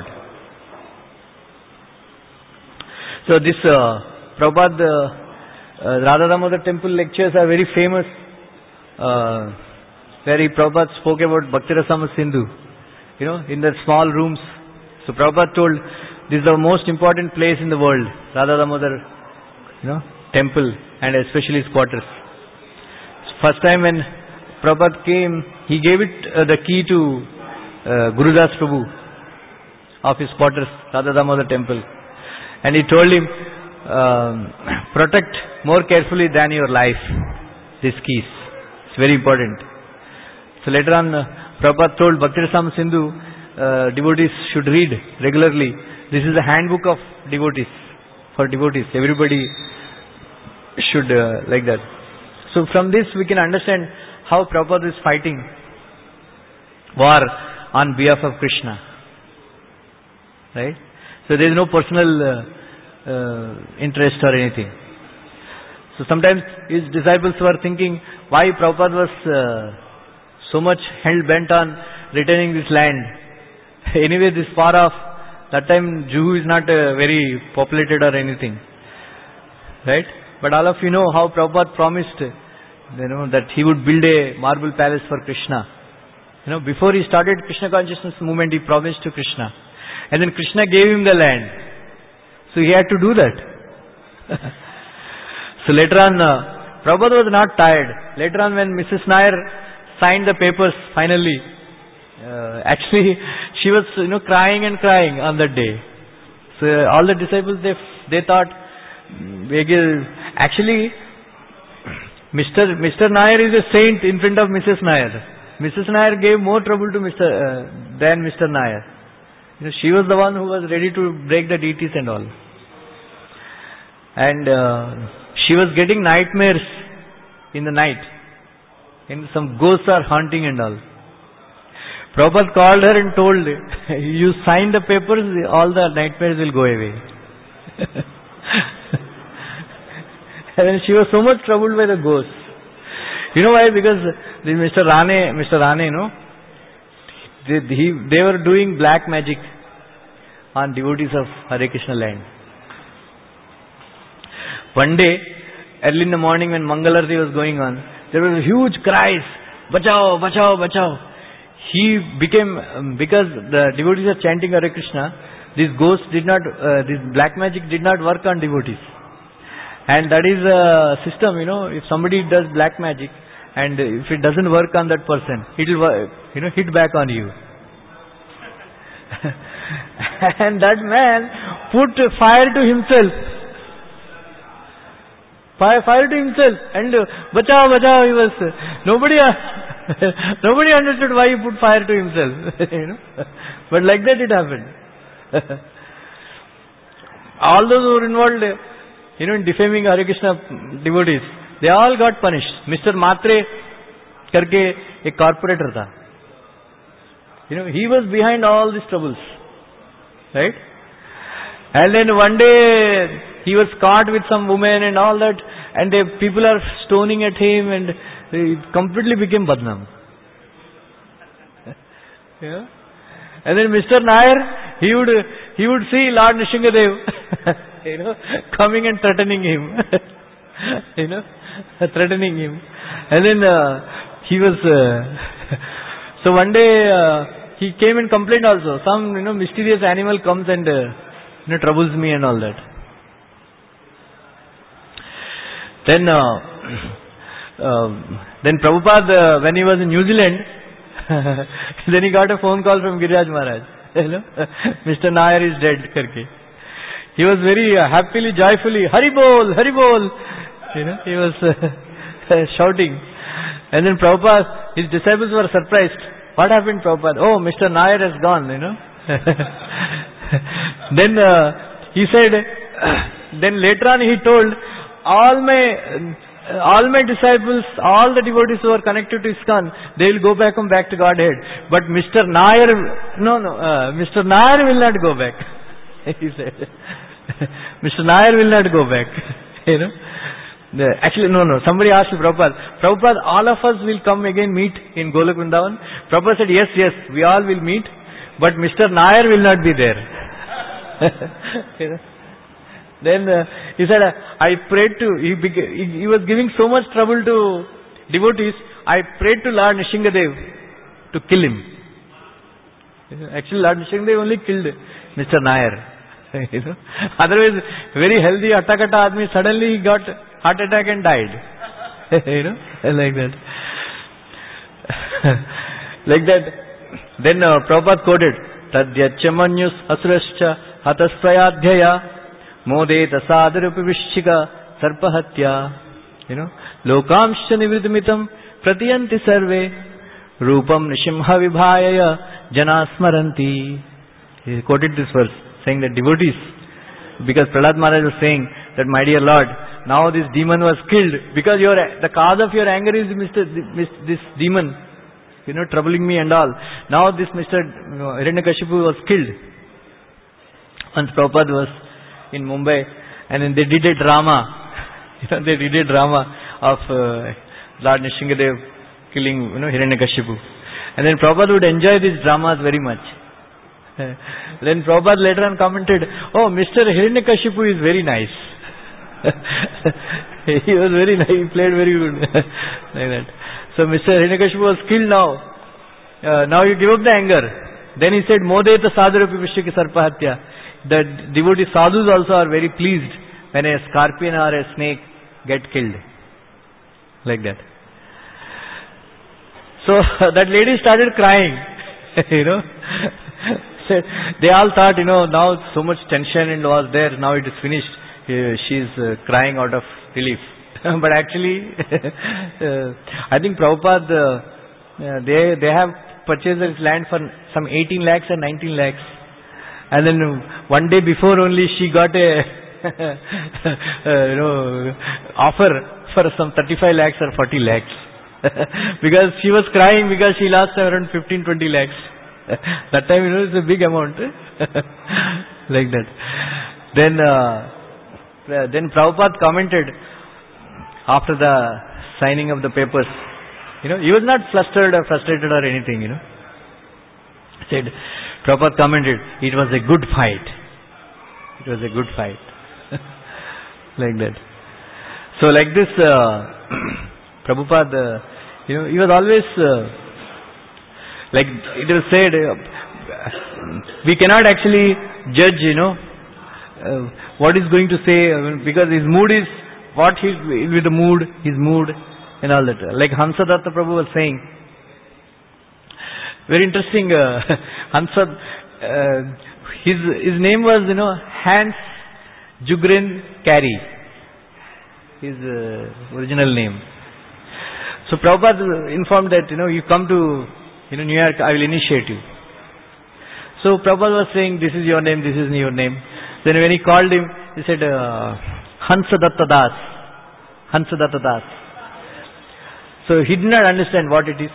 So this uh, Prabhupada uh, uh, Radha Damodar temple lectures are very famous, uh, where he, Prabhupada spoke about Bhakti Rasamrita Sindhu, you know, in their small rooms. So Prabhupada told, this is the most important place in the world, Radha Damodar, you know, temple, and especially his quarters. First time when Prabhupada came, he gave it uh, the key to uh, Gurudas Prabhu of his quarters, Radha Damodar temple. And he told him, um, protect more carefully than your life, these keys. It's very important. So later on, uh, Prabhupada told Bhakti Rasamrita Sindhu, uh, devotees should read regularly. This is a handbook of devotees, for devotees. Everybody should uh, like that. So from this we can understand how Prabhupada is fighting war on behalf of Krishna. Right? So there is no personal uh, uh, interest or anything. So sometimes his disciples were thinking why Prabhupada was uh, so much hell-bent on retaining this land. Anyway, this far off, that time Juhu is not uh, very populated or anything. Right? But all of you know how Prabhupada promised, you know, that he would build a marble palace for Krishna. You know, before he started Krishna consciousness movement, he promised to Krishna. And then Krishna gave him the land. So he had to do that. So later on, uh, Prabhupada was not tired. Later on when Missus Nair signed the papers finally, uh, actually she was, you know, crying and crying on that day. So uh, all the disciples, they they thought, actually Mister Mister Nair is a saint in front of Missus Nair. Missus Nair gave more trouble to Mister Uh, than Mister Nair. You know, she was the one who was ready to break the deities and all. And uh, she was getting nightmares in the night. And some ghosts are haunting and all. Prabhupada called her and told, you sign the papers, all the nightmares will go away. And she was so much troubled by the ghosts. You know why? Because the Mister Rane, Mister Rane, you know, They, he, they were doing black magic on devotees of Hare Krishna land. One day, early in the morning when Mangalarti was going on, there were huge cries, Bachao, Bachao, Bachao. He became, um, because the devotees are chanting Hare Krishna, these ghosts did not, uh, this black magic did not work on devotees. And that is a system, you know, if somebody does black magic, and if it doesn't work on that person, it will, you know, hit back on you. And that man put fire to himself. Fire, fire to himself. And bachao, bachao, he was, nobody, nobody understood why he put fire to himself. You know, but like that it happened. All those who were involved, you know, in defaming Hare Krishna devotees, they all got punished. Mister Matre, करके एक corporator था. You know, he was behind all these troubles, right? And then one day he was caught with some woman and all that, and the people are stoning at him, and he completely became Badnam. Yeah. And then Mister Nair, he would he would see Lord Nrsingadev, you know, coming and threatening him, you know, threatening him. And then uh, he was. Uh, so one day uh, he came and complained also. Some, you know, mysterious animal comes and uh, you know, troubles me and all that. Then uh, uh, then Prabhupada, uh, when he was in New Zealand, then he got a phone call from Giriraj Maharaj. You know, Mister Nair is dead. Karke. He was very uh, happily, joyfully, Hari Bol, Hari Bol. You know, he was uh, shouting. And then Prabhupada, his disciples were surprised. What happened, Prabhupada? Oh, Mister Nair has gone, you know. Then uh, he said, then later on he told, all my... Uh, all my disciples, all the devotees who are connected to ISKCON, they will go back and back to Godhead. But Mister Nair, no, no, uh, Mister Nair will not go back. He said, Mister Nair will not go back. You know, the, actually, no, no. Somebody asked Prabhupada, Prabhupada, all of us will come again meet in Golok Vrindavan. Prabhupada said, yes, yes, we all will meet, but Mister Nair will not be there. You know? Then uh, he said, I prayed to, he, he, he was giving so much trouble to devotees, I prayed to Lord Nrsingadev to kill him. Actually, Lord Nrsingadev only killed Mister Nair. You know? Otherwise, very healthy, attakata admi, suddenly he got heart attack and died. You know, like that. Like that. Then uh, Prabhupada quoted, Tadyaccha manyus asurascha hatasprayadhyaya Modeta sadharupi vishchika sarpahatya. You know, lokamscha nivridmitam pratiyanti sarve rupam nishimha vibhayaya janasmaranti. He quoted this verse saying that devotees, because Prahlad Maharaj was saying that, my dear Lord, now this demon was killed because your the cause of your anger is Mister this demon, you know, troubling me and all. Now this Mister Hiranyakashipu was killed. Once Prabhupada was in Mumbai, and then they did a drama, you know, they did a drama of uh, Lord Nrsingadev killing, you know, Hiranyakashipu. And then Prabhupada would enjoy these dramas very much. Uh, then Prabhupada later on commented, oh, Mister Hiranyakashipu is very nice. He was very nice, he played very good. Like that. So Mister Hiranyakashipu was killed now. Uh, now you give up the anger. Then he said, Modeta sadharupi vishchika sarpahatya. The devotee sadhus also are very pleased when a scorpion or a snake get killed. Like that. So that lady started crying. You know. They all thought, you know, now so much tension and was there, now it is finished. Uh, she is uh, crying out of relief. But actually, uh, I think Prabhupada, uh, they, they have purchased this land for some eighteen lakhs or nineteen lakhs. And then one day before only she got a uh, you know, offer for some thirty-five lakhs or forty lakhs. Because she was crying because she lost around fifteen, twenty lakhs. That time, you know, it's a big amount. Like that. Then, uh, then Prabhupada commented after the signing of the papers. You know, he was not flustered or frustrated or anything, you know. He said, Prabhupada commented, it was a good fight. It was a good fight. Like that. So like this, uh, Prabhupada, uh, you know, he was always, uh, like it was said, uh, we cannot actually judge, you know, uh, what he's going to say, uh, because his mood is, what he, with the mood, his mood and all that. Like Hamsadatta Prabhu was saying, very interesting, uh, Hansa, uh, his, his name was, you know, Hans Jugren Carey, his uh, original name. So Prabhupada informed that, you know, you come to, you know, New York, I will initiate you. So Prabhupada was saying, this is your name, this is your name. Then when he called him, he said, uh, Hansadatta Das. Hansadatta Das. So he did not understand what it is.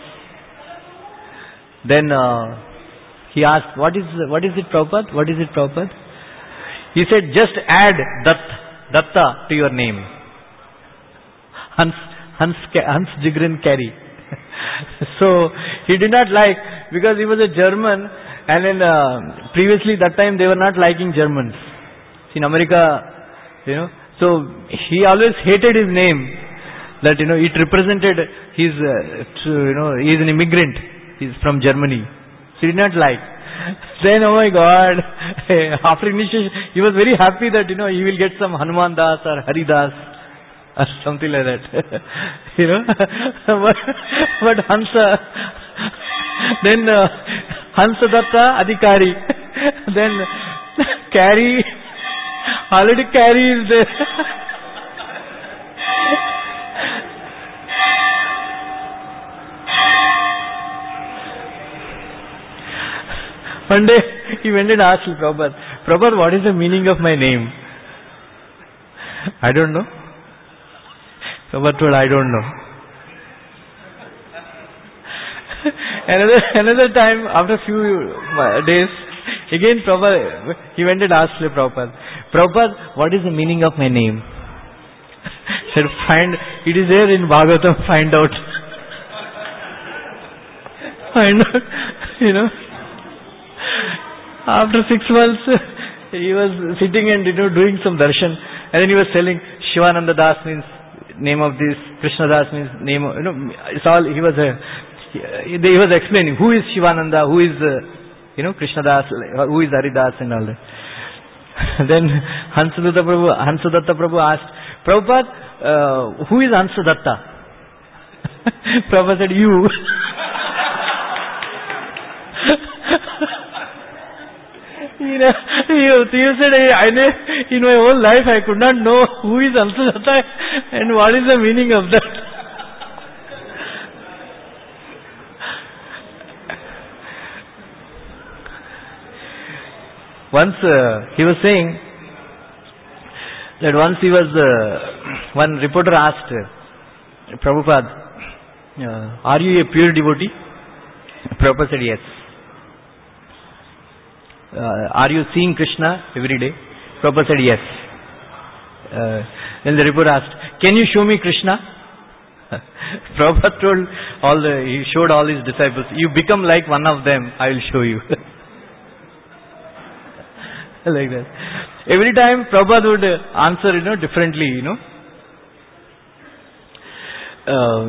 Then uh, he asked, what is what is it, Prabhupada? What is it, Prabhupada? He said, just add Datta, Datta to your name. Hans, Hans, Hans Jigrin Carey. So he did not like, because he was a German, and then uh, previously that time they were not liking Germans. In America, you know, so he always hated his name, that, you know, it represented his, uh, to, you know, he is an immigrant, he is from Germany. So he did not like. Then, oh my God, after initiation, he was very happy that, you know, he will get some Hanuman Das or Hari Das or something like that. You know, but, but Hansa, then uh, Hansa Datta Adhikari, then Carey, already Carey is there. One day he went and asked Prabhupada, Prabhupada, what is the meaning of my name? I don't know. Prabhupada told, I don't know. another another time, after a few days, again Prabhupada, he went and asked Prabhupada, Prabhupada, what is the meaning of my name? He said, find, it is there in Bhagavatam, find out. Find out, you know. After six months, he was sitting and, you know, doing some darshan, and then he was telling Shivananda Das means name of this, Krishna Das means name of, you know, it's all, he was a, he, he was explaining who is Shivananda, who is, uh, you know, Krishna Das, who is Hari Das and all that. Then Hansadatta Prabhu, Hansadatta Prabhu asked, Prabhupada, uh, who is Hansadatta? Prabhupada said, you. You know, you, you said, I, in my whole life I could not know who is Hansadatta and what is the meaning of that. Once uh, he was saying that once he was, uh, one reporter asked, uh, Prabhupada, uh, are you a pure devotee? Prabhupada said, yes. Uh, are you seeing Krishna every day? Prabhupada said, yes. Uh, then the reporter asked, can you show me Krishna? Prabhupada told all the, he showed all his disciples, you become like one of them, I will show you. Like that. Every time Prabhupada would answer, you know, differently, you know. Uh,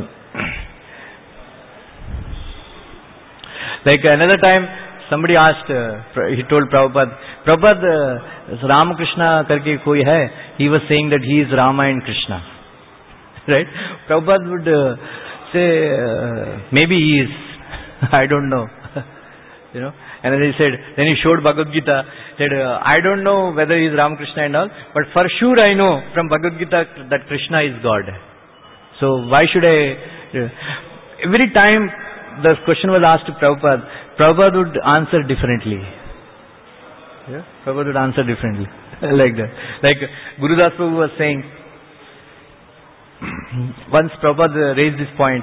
like another time, somebody asked, uh, he told Prabhupada, Prabhupada, uh, Ramakrishna karke koi hai, he was saying that he is Rama and Krishna. Right? Prabhupada would uh, say, uh, maybe he is, I don't know. You know. And then he said, then he showed Bhagavad Gita, said, uh, I don't know whether he is Ramakrishna and all, but for sure I know from Bhagavad Gita that Krishna is God. So why should I... Uh, every time the question was asked to Prabhupada, Prabhupada would answer differently. Yeah? Prabhupada would answer differently. Like that. Like Guru Das Prabhu was saying, once Prabhupada raised this point,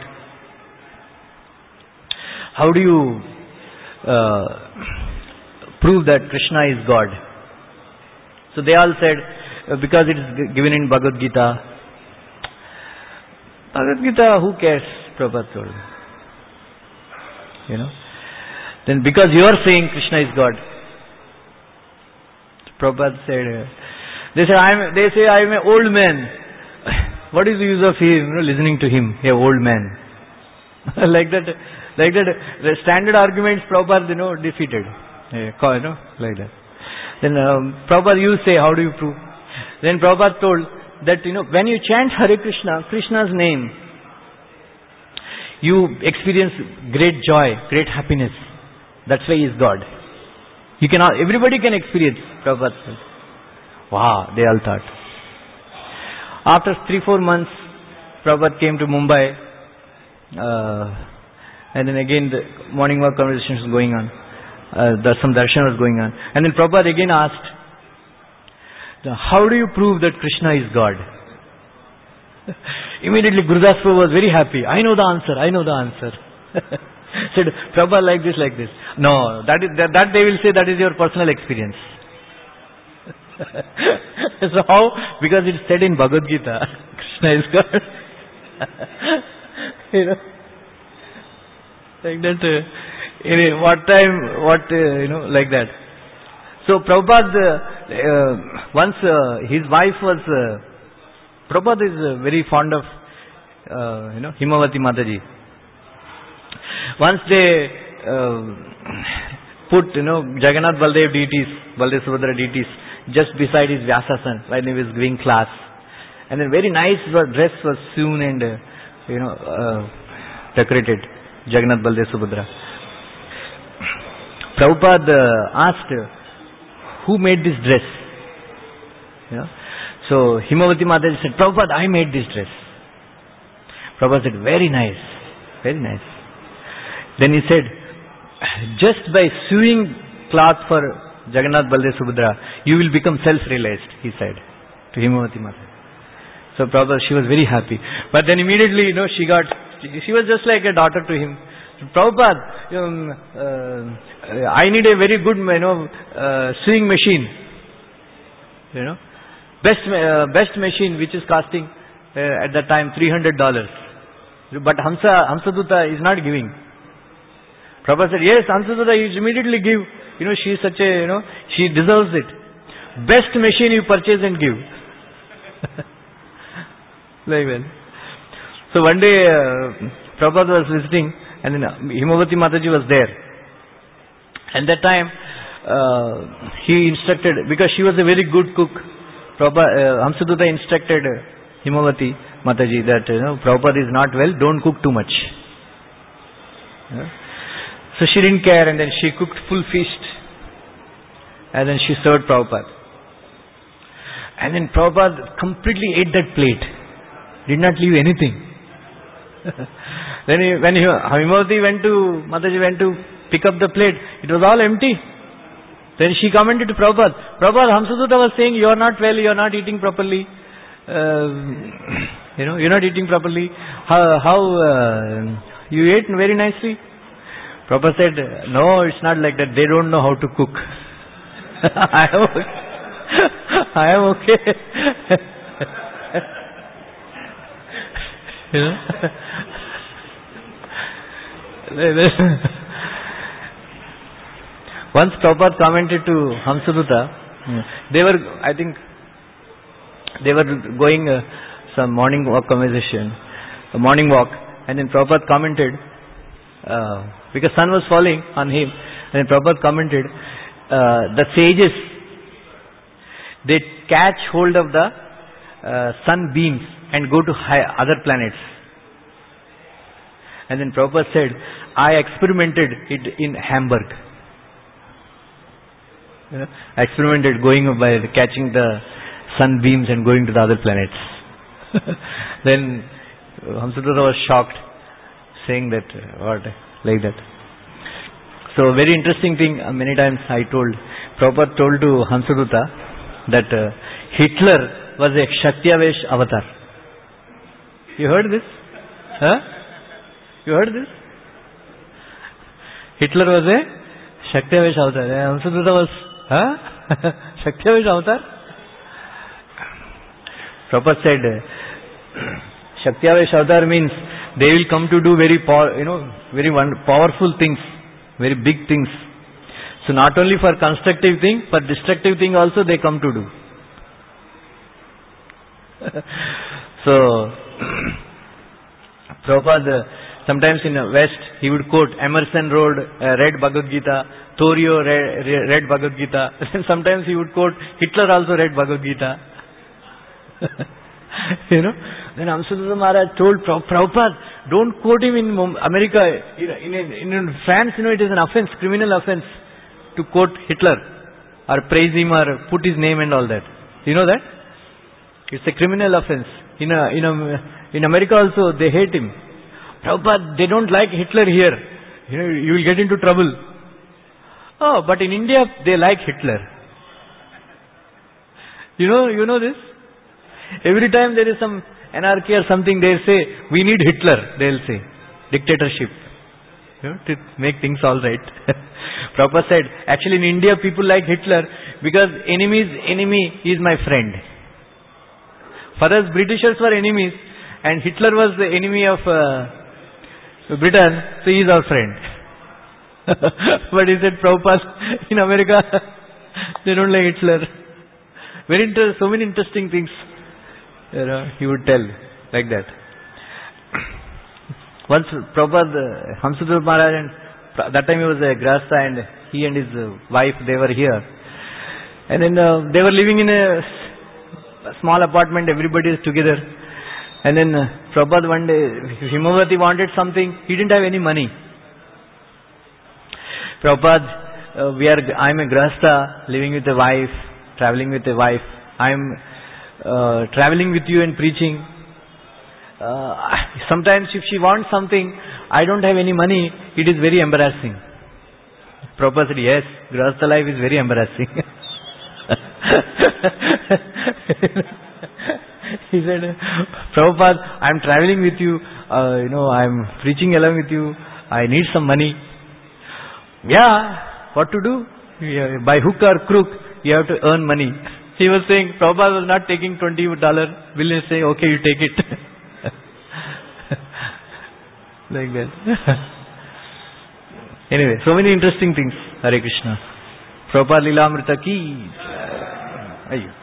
how do you uh, prove that Krishna is God? So they all said, uh, because it is given in Bhagavad Gita. Bhagavad Gita, who cares? Prabhupada told. You know. Then because you are saying Krishna is God. Prabhupada said, uh, they say I am. They say I am an old man. What is the use of him, you know, listening to him, a old man? Like that, like that. The standard arguments Prabhupada, you know, defeated. Uh, you know, like that. Then um, Prabhupada, you say, how do you prove? Then Prabhupada told that, you know, when you chant Hare Krishna, Krishna's name, you experience great joy, great happiness. That's why he is God. You can, everybody can experience, Prabhupada said. Wow, they all thought. After three, four months, Prabhupada came to Mumbai, uh, and then again the morning walk conversation was going on. Uh, the, some darshan was going on. And then Prabhupada again asked, how do you prove that Krishna is God? Immediately Gurudas Prabhu was very happy. I know the answer, I know the answer. Said, Prabhupada like this, like this. No, that, is, that, that they will say that is your personal experience. So how? Because it's said in Bhagavad Gita, Krishna is God. You know, like that. Uh, in what time? What uh, you know? Like that. So Prabhupada, uh, uh, once uh, his wife was. Uh, Prabhupada is uh, very fond of uh, you know Himavati Mataji. Once they uh, put you know Jagannath Baldev deities, Baldev Subhadra deities, just beside his Vyasasan when he was giving class, and then very nice dress was sewn and uh, you know uh, decorated. Jagannath Baldev Subhadra. Prabhupada uh, asked, who made this dress? You know? So Himavati Mataji said, Prabhupada, I made this dress. Prabhupada said, very nice, very nice. Then he said, just by sewing cloth for Jagannath Baldev Subhadra, you will become self-realized, he said to Himavati Mataji. So Prabhupada, she was very happy. But then immediately, you know, she got, she was just like a daughter to him. Prabhupada, um, uh, I need a very good, you know, uh, sewing machine. You know, best uh, best machine which is costing uh, at that time three hundred dollars. But Hamsa Hamsaduta is not giving. Prabhupada said, yes, Hamsaduta is immediately give. You know, she is such a, you know, she deserves it. Best machine you purchase and give. Like that. So one day, uh, Prabhupada was visiting, and then Himavati Mataji was there. And that time, uh, he instructed, because she was a very good cook, Prabhupada, uh, Hamsaduta instructed Himavati Mataji that, you know, Prabhupada is not well, don't cook too much. Yeah. So she didn't care, and then she cooked full feast. And then she served Prabhupada. And then Prabhupada completely ate that plate. Did not leave anything. Then he, when he, Himavati went to, Mataji went to pick up the plate, it was all empty. Then she commented to Prabhupada, Prabhupada, Hamsaduta was saying, you are not well, you are not eating properly. Uh, you know, you are not eating properly. How, how uh, you ate very nicely? Prabhupada said, no, it's not like that. They don't know how to cook. I am okay. I am okay. You know? Once Prabhupada commented to Hamsaduta, they were, I think, they were going uh, some morning walk conversation, a morning walk, and then Prabhupada commented, uh, because sun was falling on him, and then Prabhupada commented, uh, the sages, they catch hold of the uh, sun beams and go to high, other planets. And then Prabhupada said, I experimented it in Hamburg. You know, I experimented going by catching the sunbeams and going to the other planets. Then Hamsaduta was shocked, saying that, what, like that. So very interesting thing, uh, many times I told, Prabhupada told to Hamsaduta that uh, Hitler was a Shaktiavesh avatar. You heard this? Huh? You heard this? Hitler was a Shaktiavesh avatar. Hamsaduta was, huh? Shaktiavesh avatar? Prabhupada said, Shaktiavesh avatar means they will come to do very, power, you know, very powerful things, very big things. So not only for constructive thing, for destructive thing also they come to do. So, Prabhupada, sometimes in the West, he would quote, Emerson wrote, uh, read Bhagavad Gita, Thoreau read, read Bhagavad Gita, and sometimes he would quote, Hitler also read Bhagavad Gita. You know, then Hamsaduta Maharaj told Prabhupada, don't quote him in America. In, in, in France, you know, it is an offense, criminal offense to quote Hitler or praise him or put his name and all that. You know that? It's a criminal offense. In, a, in, a, in America also, they hate him. Prabhupada, they don't like Hitler here. You know, you will get into trouble. Oh, but in India, they like Hitler. You know, you know this? Every time there is some anarchy or something, they'll say, we need Hitler, they'll say. Dictatorship. You know, to make things all right. Prabhupada said, actually in India people like Hitler because enemy's enemy is my friend. For us Britishers were enemies and Hitler was the enemy of uh, Britain, so he is our friend. But he said, Prabhupada, in America, they don't like Hitler. Very inter- so many interesting things, you know, he would tell like that. Once Prabhupada, Hamsudhar Maharaj, and that time he was a Grahastha and he and his wife, they were here. And then uh, they were living in a, a small apartment, everybody is together. And then uh, Prabhupada one day, Himavati wanted something, he didn't have any money. Prabhupada, uh, we are, I'm a Grahastha, living with a wife, traveling with a wife. I'm uh, traveling with you and preaching. Uh, sometimes if she wants something, I don't have any money, it is very embarrassing. Prabhupada said, yes, Grahastha life is very embarrassing. He said, Prabhupada, I am traveling with you, uh, you know, I am preaching along with you, I need some money. Yeah, what to do? Yeah, by hook or crook, you have to earn money. He was saying, Prabhupada was not taking twenty dollars, will he say, okay, you take it. Like that. Anyway, so many interesting things. Hare Krishna. Prabhupada Lilamrita ki. Ayyo.